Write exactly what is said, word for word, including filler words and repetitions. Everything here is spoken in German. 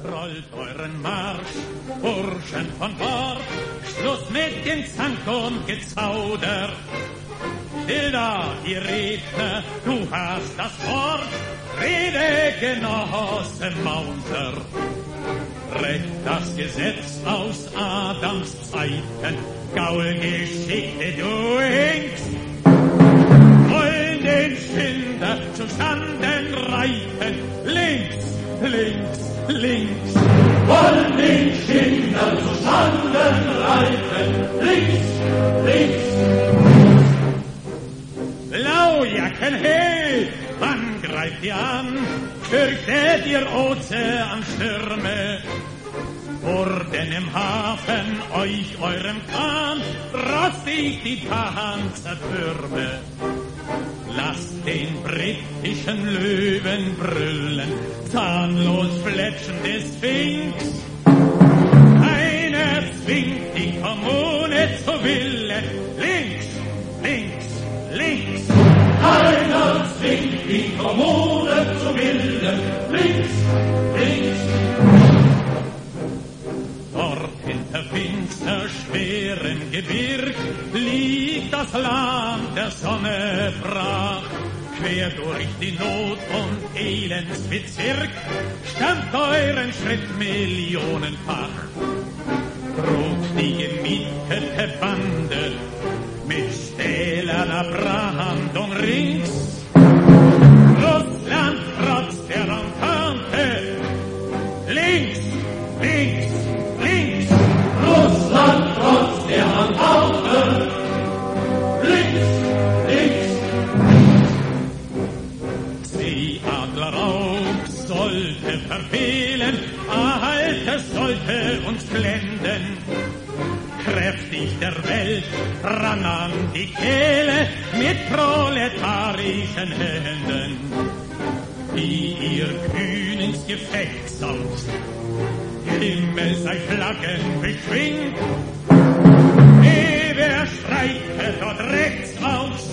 rollt euren Marsch, Burschen von Bord, Schluss mit Gezank und Gezauder. Hilda, die Redner, du hast das Wort, Rede, Genosse Maunter. Recht das Gesetz aus Adams Zeiten, Gaulgeschichte du hinkst. Wollen den Schinder zustanden reiten, links, links, links. Wollen den Schinder zustanden reiten, links, links. Blaujacken, hey, wann greift ihr an? Fürchtet ihr Ozean Stürme? Wurden im Hafen euch eurem Kahn rostig die Panzertürme? Lasst den britischen Löwen brüllen, zahnlos fletschende Sphinx. Keiner zwingt die Kommune zu Wille, links, links, links. Keiner zwingt die Kommune zu Wille, links, links. Dort hinter finster schwerem Gebirg liegt das Land der Sonne brach. Quer durch die Not- und Elendsbezirk stammt euren Schritt millionenfach. Trug die gemietete Bande mit stählerner Brandung rings. Russland trotz der Entente, links, links, links. Russland trotz der Entente, links, links. Seeadlerraub sollte verfehlen, Erhaltes sollte uns blenden. Kräftig der Welt ran an die Kehle mit proletarischen Händen, die ihr kühn ins Gefecht saust. Himmel sei Flaggen beschwingt, wer streitet dort rechts aus?